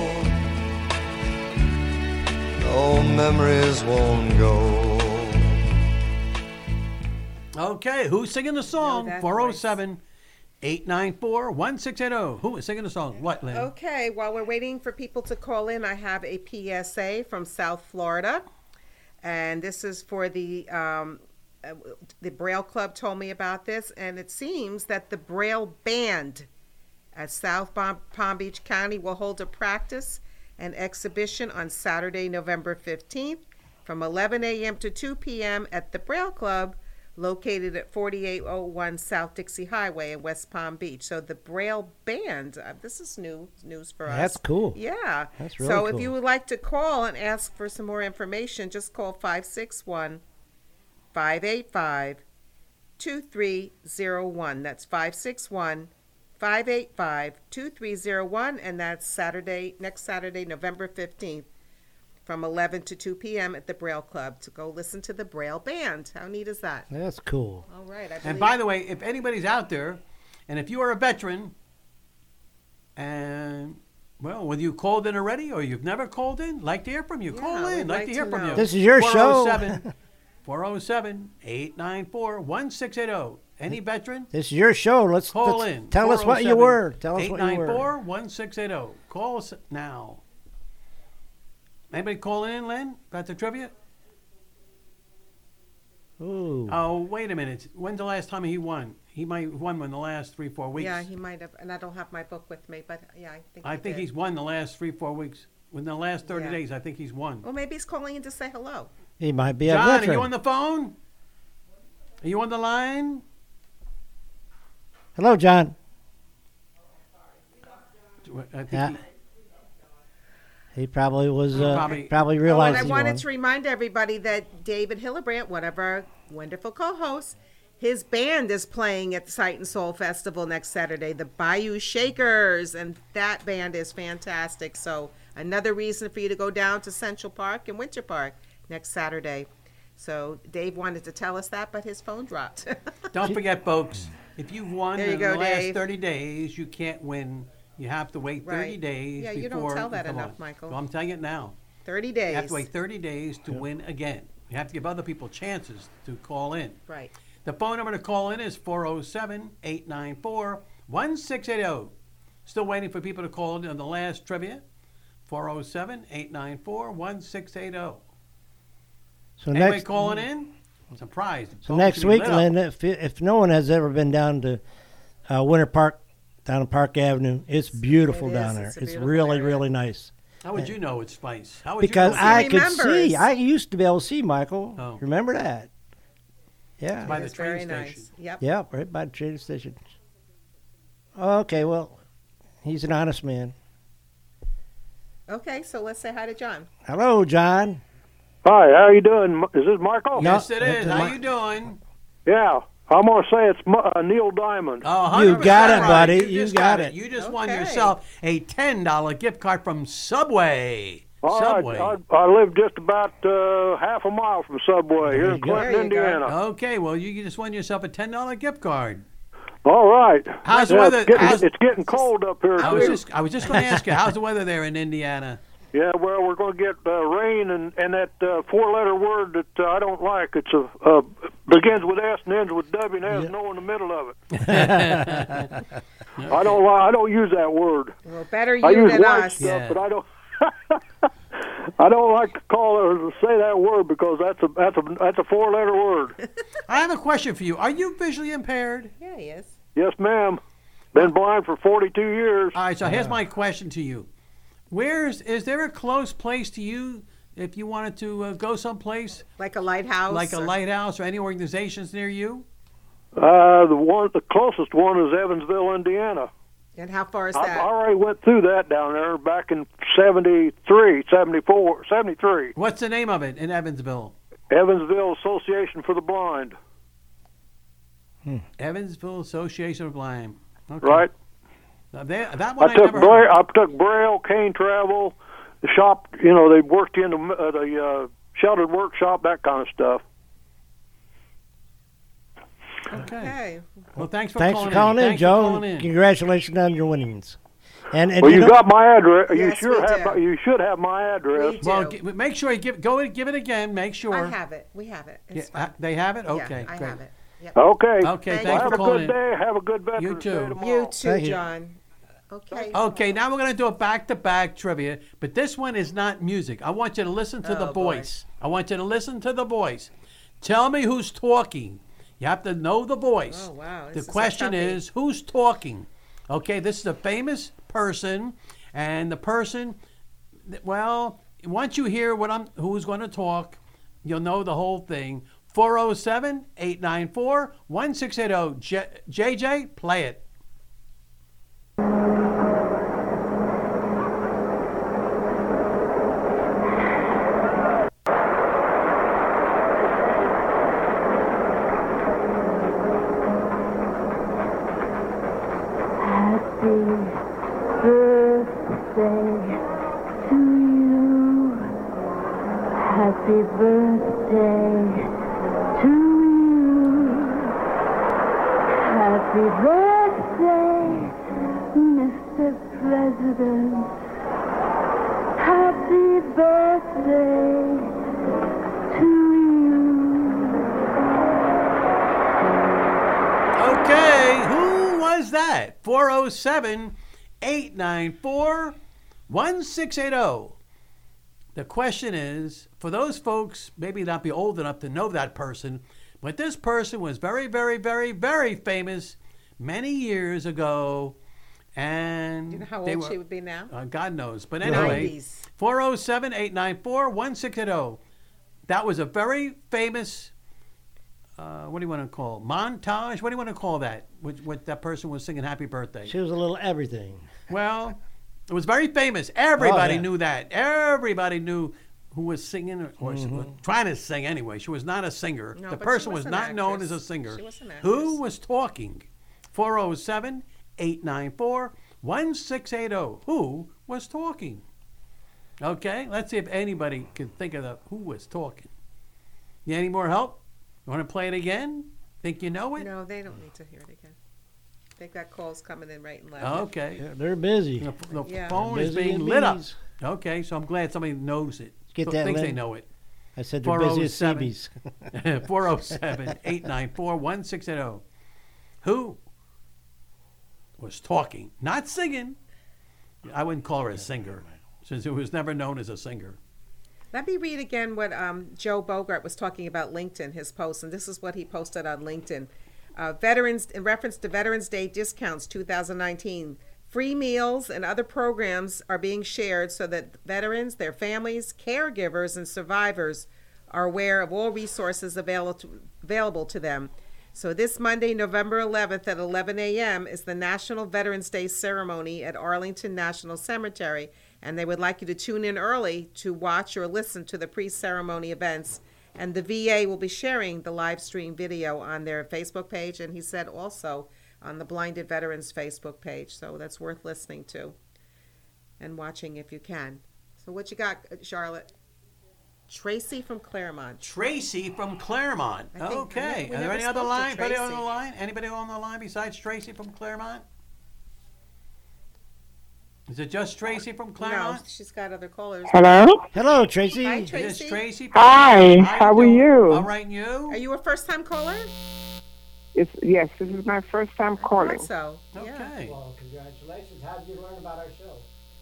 No, memories won't go. Okay, who's singing the song? that four oh seven, eight nine four, one six eight zero. Who is singing the song? What, Lynn? Okay, while we're waiting for people to call in, I have a P S A from South Florida. And this is for the, um, uh, the Braille Club told me about this. And it seems that the Braille Band at South Palm Palm Beach County will hold a practice and exhibition on Saturday, November fifteenth from eleven a.m. to two p.m. at the Braille Club, located at forty-eight oh one South Dixie Highway in West Palm Beach. So the Braille Band, uh, this is new news for us. That's cool. Yeah. That's really so cool. if you would like to call and ask for some more information, just call five six one, five eight five, two three zero one. That's five six one, five eight five, two three zero one, and that's Saturday, next Saturday, November fifteenth. From eleven to two p.m. at the Braille Club to go listen to the Braille Band. How neat is that? That's cool. All right. I And believe- by the way, if anybody's out there, and if you are a veteran, and, well, whether you called in already or you've never called in, like to hear from you. Call in. we'd Like, like to hear to from know. you. This is your show. four oh seven, eight nine four, one six eight zero. Any veteran? This is your show. Let's, Call let's in. tell us what you were. Tell us what you eight nine were. four, one six eight zero. Call us now. Anybody calling in, Lynn, about the trivia? Ooh. Oh, wait a minute. When's the last time he won? He might have won in the last three, four weeks. Yeah, he might have, and I don't have my book with me, but yeah, I think I he think did. he's won the last three, four weeks. Within the last thirty Yeah. days, I think he's won. Well, maybe he's calling in to say hello. He might be a John, are veteran. you on the phone? Are you on the line? Hello, John. I think Yeah. he- He probably was. Uh, Probably- probably, Oh, realized and I he wanted won. to remind everybody that David Hillebrand, one of our wonderful co-hosts, his band is playing at the Sight and Soul Festival next Saturday, the Bayou Shakers, and that band is fantastic. So another reason for you to go down to Central Park and Winter Park next Saturday. So Dave wanted to tell us that, but his phone dropped. Don't forget, folks, if you've won There you in go, the last Dave. thirty days, you can't win. You have to wait thirty Right. days Yeah, before you don't tell that come enough, on. Michael. Well, I'm telling it now. thirty days. You have to wait thirty days to win again. You have to give other people chances to call in. Right. The phone number to call in is four oh seven, eight nine four, one six eight zero. Still waiting for people to call in on the last trivia. four oh seven, eight nine four, one six eight zero. So Anybody next, calling in? I'm surprised. The So phone next should be week, lit up. Lynn, if, if no one has ever been down to uh, Winter Park, down on Park Avenue, it's beautiful It down is. there. It's It's, a beautiful really, area. really nice. How would you know it's spice? How would Because you know I it's could spice? see. I used to be able to see, Michael. Oh. Remember that? Yeah. By the It's train very station. nice. Yep. Yeah, right by the train station. Okay, well, he's an honest man. Okay, so let's say hi to John. Hello, John. Hi, how you doing? Is this Michael? Yes, it is. How you doing? Yeah, I'm gonna say it's Mo- uh, Neil Diamond. Oh, You got it, right. buddy. You, You just got got it. You just won Okay. yourself a ten dollar gift card from Subway. All right, Subway. I, I live just about uh, half a mile from Subway here in Clinton, Indiana. Okay, well, you just won yourself a ten dollar gift card. All right. How's the Yeah, weather- It's getting, how's- it's getting cold up here I too. was just I was just going to ask you, how's the weather there in Indiana? Yeah, well, we're going to get uh, rain and, and that uh, four-letter word that uh, I don't like. It's a uh, begins with S and ends with W and has no in the middle of it. I don't li- I don't use that word. Well, better I you use than white us. stuff, but I don't. I don't like to call it or say that word because that's a that's a that's a four-letter word. I have a question for you. Are you visually impaired? Yeah, he is. Yes, ma'am. Been blind for forty-two years. All right, so here's my question to you. Where's is there a close place to you if you wanted to uh, go someplace? Like a lighthouse? Like a or- lighthouse or any organizations near you? Uh, the one, the closest one is Evansville, Indiana. And how far is I, that? I already went through that down there back in seventy-three, seventy-four, seventy-three. What's the name of it in Evansville? Evansville Association for the Blind. Evansville Association of Blind. Okay. Right. Now, they, that one I I, took never Bra- heard. I took Braille, Cane Travel, the shop. You know, they worked in the uh, the uh, sheltered workshop, that kind of stuff. Okay. Well, thanks for Thanks calling for calling in, in, Thanks Joe. For calling in. Congratulations on your winnings. And, and Well, you you know- got my address. You Yes, sure we have. do. My, you should have my address. Well, g- make sure you give go and give it again. Make sure. I have it. We have it. It's Yeah, uh, they have it. Okay, Yeah, I great. have it. Yep. Okay. Okay, Thank thanks Well, for have a calling good in. day. Have a good Veterans You Day too. tomorrow. You too, Thank you. John. Okay. Okay, now we're going to do a back-to-back trivia, but this one is not music. I want you to listen to the Oh, boy. voice. I want you to listen to the voice. Tell me who's talking. You have to know the voice. Oh, wow. The This is a question toughie. is, who's talking? Okay, this is a famous person, and the person, well, once you hear what I'm, who's going to talk, you'll know the whole thing. four oh seven, eight nine four, one six eight zero. J- JJ, play it. Happy birthday to you. Happy birthday to you. Happy birthday, Mister President. Happy birthday to you. Okay, who was that? four oh seven, eight nine four, one six eight zero. The question is, for those folks, maybe not be old enough to know that person, but this person was very, very, very, very famous many years ago. And Do you know how they old were- she would be now? Uh, God knows. But anyway, nineties. four oh seven, eight nine four, one six eight zero. That was a very famous, uh, what do you want to call it? Montage? What do you want to call that? What, what that person was singing Happy Birthday. She was a little everything. Well, it was very famous. Everybody Oh, yeah. knew that. Everybody knew who was singing or, or Mhm. trying to sing anyway. She was not a singer. No, the but she person was was an not known actress. as a singer. She was an Who was talking? four oh seven, eight nine four, one six eight zero. Who was talking? Okay, let's see if anybody can think of the who was talking. You any more help? You want to play it again? Think you know it? No, they don't need to hear it again. They got calls coming in right and left. Okay. Yeah, they're busy. The, the Yeah. phone They're is busy being as lit up. bees. Okay, so I'm glad somebody knows it. Get So- that, thinks they Lynn? know it. I said they're busy as C Bs. four oh seven, eight nine four, one six eight zero. Who was talking, not singing? I wouldn't call her a singer, since it was never known as a singer. Let me read again what um, Joe Bogart was talking about LinkedIn, his post, and this is what he posted on LinkedIn. Uh, veterans, in reference to Veterans Day discounts two thousand nineteen, free meals and other programs are being shared so that veterans, their families, caregivers, and survivors are aware of all resources available to, available to them. So this Monday, November eleventh at eleven a.m. is the National Veterans Day ceremony at Arlington National Cemetery, and they would like you to tune in early to watch or listen to the pre-ceremony events. And the V A will be sharing the live stream video on their Facebook page, and he said also on the Blinded Veterans Facebook page. So that's worth listening to and watching if you can. So what you got, Charlotte? Tracy from Claremont. Tracy from Claremont. I think- I Okay. never- we Are there never any other spoke to line? Anybody on Tracy. the line? Anybody on the line besides Tracy from Claremont? Is it just Tracy from No, Claremont? she's got other callers. Hello? Hello, Tracy. Hi, Yes, Tracy. Tracy. Hi, how are you? All right, and you? Are you a first-time caller? It's, yes, this is my first time I calling. thought so. Okay. Well, congratulations. How did you learn about our show?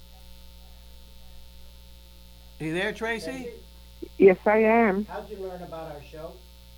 Are you there, Tracy? Yes, I am. How did you learn about our show?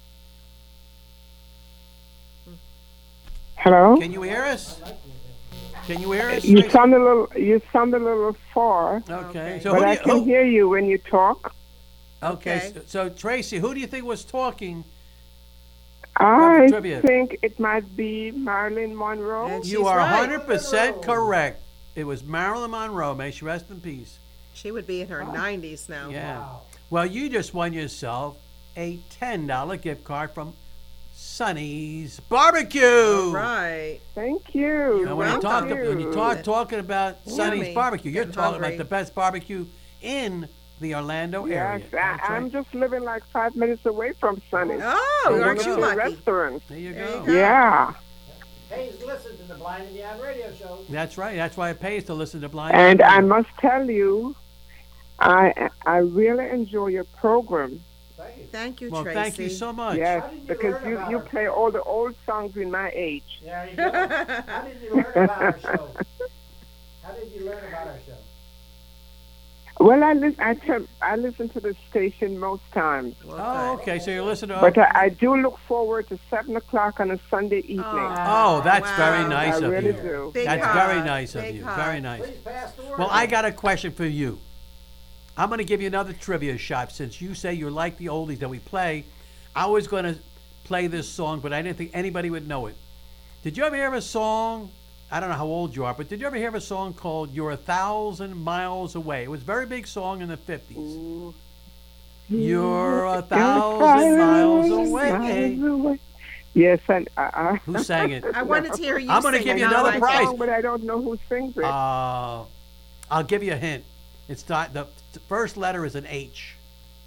Hello? Can you hear us? Can you hear us? You Tracy? sound a little you sound a little far. Okay. So but who do I you, can who, hear you when you talk. okay. So, so Tracy, who do you think was talking? I trivia. think it might be Marilyn Monroe. And You she's are right. one hundred percent correct. It was Marilyn Monroe. May she rest in peace. She would be in her nineties now. Yeah. Well, you just won yourself a ten dollar gift card from Sonny's Barbecue. All right. Thank you. And when you talk, when you talk talking about Sonny's Yummy. Barbecue, you're Getting talking hungry. about the best barbecue in the Orlando Yes, area. I, That's right. I'm just living like five minutes away from Sunny. Oh, In aren't one you of the lucky? restaurants. There you There go. you go. Yeah. Hey, listen to the Blind and Beyond radio show. That's right. That's why it pays to listen to Blind. And I Radio. must tell you, I I really enjoy your program. Thank you, Well, Tracy. thank you so much. Yes, How did you because learn you, about you her? play all the old songs in my age. There you go. How did you learn about our show? How did you learn about our show? Well, I li- I, tell, I listen to the station most times. Oh, okay. So you're listening to. But I, I do look forward to seven o'clock on a Sunday evening. Oh, that's wow. very nice I of really you. do. Big That's hug. very nice of Big you. hug. Very nice. Please pass the word. Well, I got a question for you. I'm going to give you another trivia shot since you say you like the oldies that we play. I was going to play this song, but I didn't think anybody would know it. Did you ever hear of a song? I don't know how old you are, but did you ever hear of a song called "You're a Thousand Miles Away"? It was a very big song in the fifties. You're a thousand miles away. Yes, and uh, uh, Who sang it? I wanted to hear you I'm gonna sing give it, you not another like prize. song, but I don't know who sings it. Uh, I'll give you a hint. It's not the, the first letter is an H,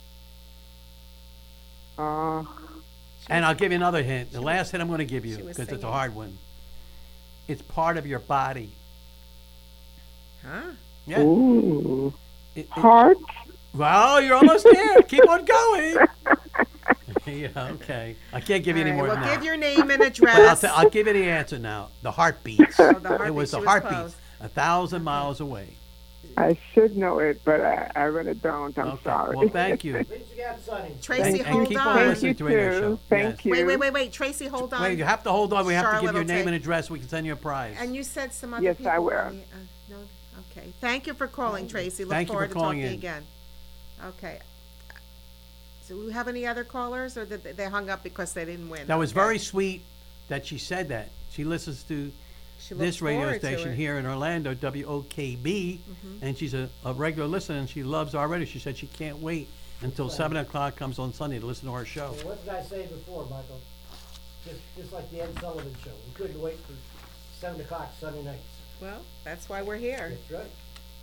Uh, and I'll give you another hint. The last hint I'm going to give you she was because it's a singing. hard one. It's part of your body. Huh? Yeah. Ooh. It- it- Heart? well, you're almost there. Keep on going. Yeah, okay. I can't give you All any right, more well, than that. give your name and But I'll, address. t- I'll give you the answer now. The heartbeats. Oh, the It was heartbeats. the She was heartbeats. close. A thousand miles away. I should know it, but I, I really don't. I'm Okay. sorry. Well, thank you. At least you got Sunny. Tracy, and, and hold keep on. on Thank listening you, to radio too. show. Thank Yes. you. Wait, wait, wait, wait. Tracy, hold on. Wait, you have to hold on. We have to Charlotte give your will name take- and address. We can send you a prize. And you said some other Yes, people. I will. on the- uh, no, okay. Thank you for calling, Tracy. Look Thank you for forward to calling talking in. again. Okay. So, do we have any other callers, or did they, they hung up because they didn't win? That was Okay. very sweet that she said that. She listens to She this looks radio forward to station it. here in Orlando, W O K B, Mhm. and she's a, a regular listener, and she loves our radio. She said she can't wait until seven o'clock comes on Sunday to listen to our show. Well, what did I say before, Michael? Just, just like the Ed Sullivan Show. We couldn't wait for seven o'clock Sunday nights. Well, that's why we're here. That's right.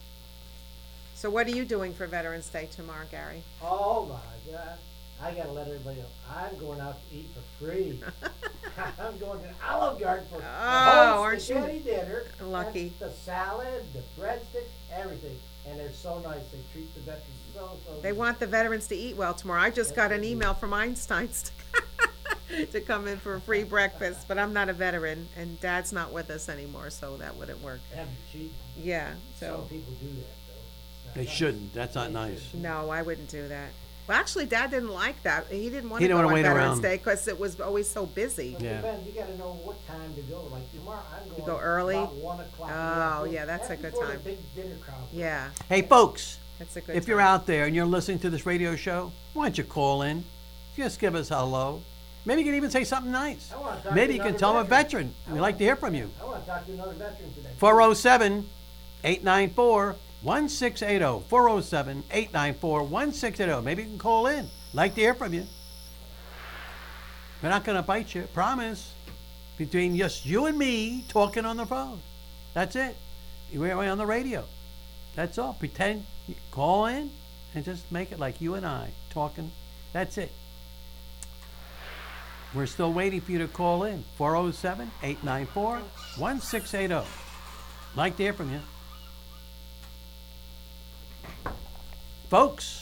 So, what are you doing for Veterans Day tomorrow, Gary? Oh my God! I gotta let everybody know. I'm going out to eat for free. I'm going to Olive Garden for Oh, a whole aren't you spaghetti dinner. lucky. That's the salad, the breadsticks, everything, and they're so nice. They treat the veterans so so. They good. want the veterans to eat well tomorrow. I just Yes, got they an do. email from Einstein's to, to come in for a free breakfast, but I'm not a veteran, and Dad's not with us anymore, so that wouldn't work. That'd be cheap. Yeah, Some so people do that though. It's not They nice. shouldn't. That's not nice. no, I wouldn't do that. Well, actually, Dad didn't like that. He didn't want He to didn't go wanna on wait Veterans around. Day because it was always so busy. But Yeah. depends. You gotta know what time to go. Like tomorrow, I'm going. go early? About one o'clock. Oh, yeah, that's a good before the time. big dinner crowd. Yeah, Hey, folks, that's a good. if you're time. out there and you're listening to this radio show, why don't you call in? Just give us a hello. Maybe you can even say something nice. I wanna talk Maybe to you can another tell a veteran. veteran. We'd like to hear from you. I want to talk to another veteran today. four oh seven, eight nine four, one six eight oh. four oh seven, eight nine four, one six eight oh. Maybe you can call in. Like to hear from you. We're not going to bite you. Promise. Between just you and me talking on the phone. That's it. We're on the radio. That's all. Pretend. You call in and just make it like you and I talking. That's it. We're still waiting for you to call in. four oh seven, eight nine four, one six eight oh. Like to hear from you. Folks,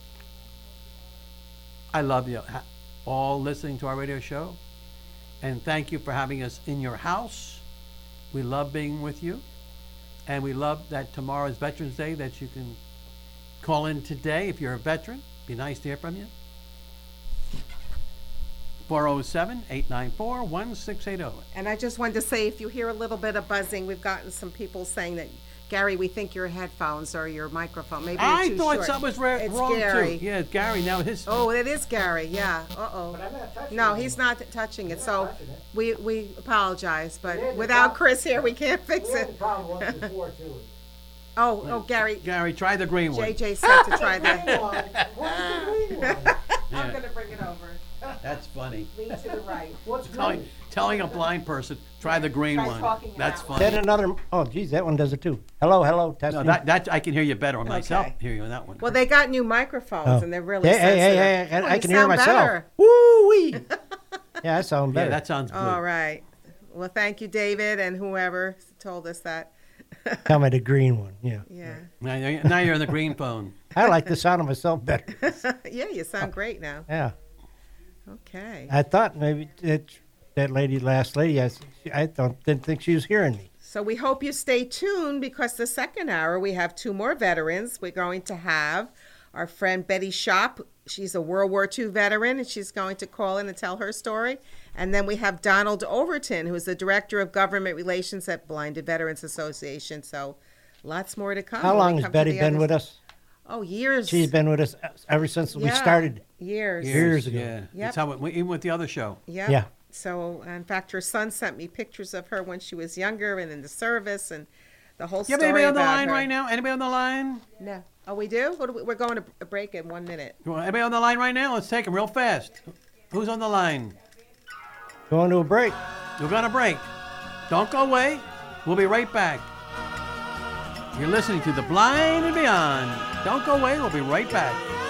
I love you ha- all listening to our radio show. And thank you for having us in your house. We love being with you. And we love that tomorrow is Veterans Day, that you can call in today if you're a veteran. Be nice to hear from you. four oh seven, eight nine four, one six eight oh. And I just wanted to say, if you hear a little bit of buzzing, we've gotten some people saying that, Gary, we think your headphones or your microphone. Maybe you're I too thought short. something was ra- It's wrong Gary. too. Yeah, it's Gary. Now his. Oh, it is Gary. Yeah. Uh oh. But I'm not touching No, it. he's not t- touching it. So touching it. we we apologize, We had but the without prob- Chris here, we can't fix We had the it. problem once before too. Oh, oh, Gary. Gary, try the green one. J J said to try Green that. one. Where's the green one? Yeah. I'm gonna bring it over. That's funny. Lean to the right. What's Telling, telling a blind person, try the green Try one. talking That's out. funny. Then another. Oh, geez, that one does it too. Hello, hello, testing. No, that, that I can hear you better on myself. Okay. Hear you on that one. Well, they got new microphones, Oh. and they're really Hey, hey, hey, sensitive. hey, I- Oh, I you can hear sound myself. better. Woo wee. Yeah, I sound Yeah, better. that sounds good. All right. Well, thank you, David, and whoever told us that. Tell me the green one. Yeah. Yeah. Now, you're- now you're on the green phone. I like the sound of myself better. Yeah, you sound great now. Yeah. Okay. I thought maybe that that lady, last lady, I, I don't didn't think she was hearing me. So we hope you stay tuned because the second hour we have two more veterans. We're going to have our friend Betty Shop. She's a World War Two veteran, and she's going to call in and tell her story. And then we have Donald Overton, who's the Director of Government Relations at Blinded Veterans Association. So lots more to come. How when we long has come to Betty the been other- with us? Oh, years. She's been with us ever since we Yeah, started. Years. Years ago. Yeah. Yep. That's how it, even with the other show. Yep. Yeah. So, in fact, her son sent me pictures of her when she was younger and in the service and the whole You have story anybody on the about line her. right now? Anybody on the line? No. Oh, we do? What do we? We're going to a break in one minute. You want anybody on the line right now? Let's take them real fast. Who's on the line? Going to a break. We're going to break. Don't go away. We'll be right back. You're listening to The Blind and Beyond. Don't go away. We'll be right back.